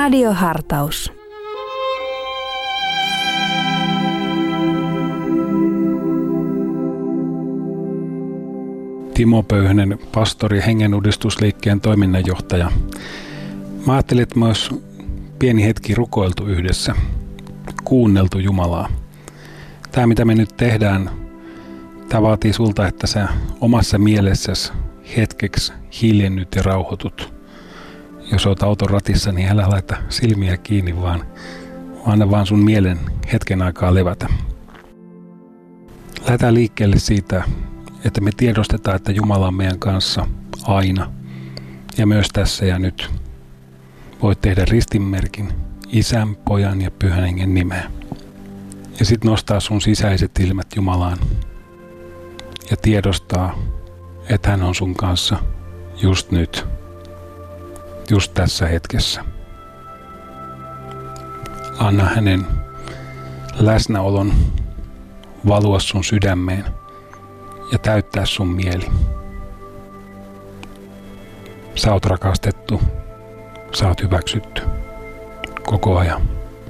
Radiohartaus. Timo Pöyhönen, pastori, hengenuudistusliikkeen toiminnanjohtaja. Mä ajattelin, että me olisi pieni hetki rukoiltu yhdessä, kuunneltu Jumalaa. Tämä, mitä me nyt tehdään, tämä vaatii sulta, että sä omassa mielessäsi hetkeksi hiljennyt ja rauhoitut. Jos olet auton ratissa, niin älä laita silmiä kiinni, vaan anna vaan sun mielen hetken aikaa levätä. Lähdetään liikkeelle siitä, että me tiedostetaan, että Jumala on meidän kanssa aina ja myös tässä ja nyt. Voit tehdä ristinmerkin Isän, Pojan ja Pyhän Hengen nimeä. Ja sitten nostaa sun sisäiset silmät Jumalaan ja tiedostaa, että hän on sun kanssa just nyt, just tässä hetkessä. Anna hänen läsnäolon valua sun sydämeen ja täyttää sun mieli. Sä oot rakastettu, sä oot hyväksytty koko ajan.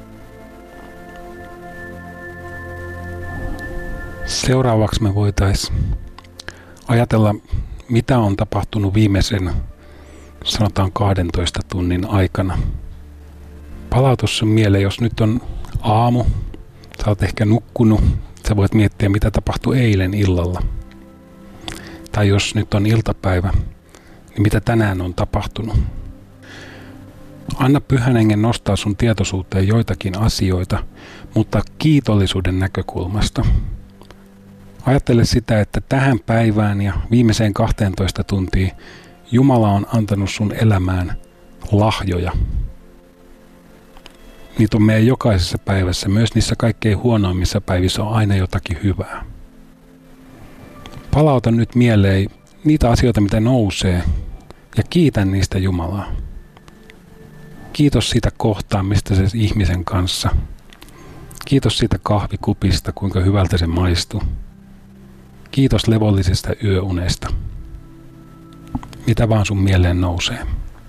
Seuraavaksi me voitaisiin ajatella, mitä on tapahtunut viimeisen, sanotaan 12 tunnin aikana. Palautu sun mieleen, jos nyt on aamu, sä oot ehkä nukkunut, sä voit miettiä, mitä tapahtui eilen illalla. Tai jos nyt on iltapäivä, niin mitä tänään on tapahtunut. Anna Pyhän Hengen nostaa sun tietoisuuteen joitakin asioita, mutta kiitollisuuden näkökulmasta. Ajattele sitä, että tähän päivään ja viimeiseen 12 tuntiin Jumala on antanut sun elämään lahjoja. Niitä on meidän jokaisessa päivässä, myös niissä kaikkein huonoimmissa päivissä on aina jotakin hyvää. Palauta nyt mieleen niitä asioita, mitä nousee, ja kiitä niistä Jumalaa. Kiitos siitä kohtaamisesta ihmisen kanssa. Kiitos siitä kahvikupista, kuinka hyvältä se maistuu. Kiitos levollisesta yöunesta. Mitä vaan sun mieleen nousee.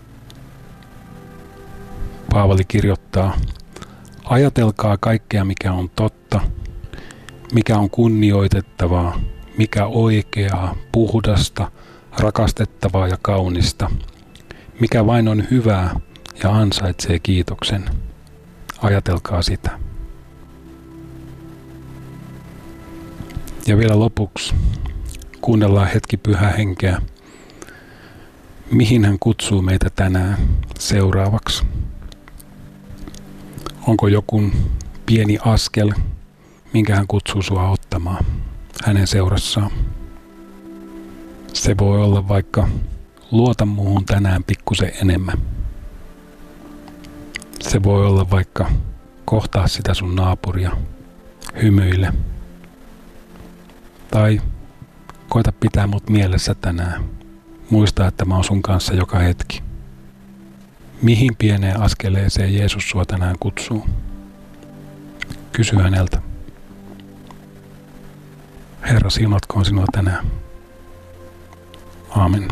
Paavali kirjoittaa, ajatelkaa kaikkea, mikä on totta, mikä on kunnioitettavaa, mikä oikeaa, puhdasta, rakastettavaa ja kaunista, mikä vain on hyvää ja ansaitsee kiitoksen. Ajatelkaa sitä. Ja vielä lopuksi kuunnellaan hetki Pyhää Henkeä, mihin hän kutsuu meitä tänään seuraavaksi. Onko joku pieni askel, minkä hän kutsuu sua ottamaan hänen seurassaan? Se voi olla vaikka luota muuhun tänään pikkusen enemmän. Se voi olla vaikka kohtaa sitä sun naapuria, hymyile. Tai koita pitää mut mielessä tänään. Muista, että mä oon sun kanssa joka hetki. Mihin pieneen askeleeseen Jeesus sua tänään kutsuu? Kysy häneltä. Herra, siunatkoon sinua tänään. Aamen.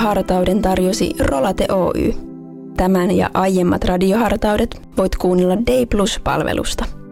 radiohartauden tarjosi Rolate Oy. Tämän ja aiemmat radiohartaudet voit kuunnella Day Plus-palvelusta.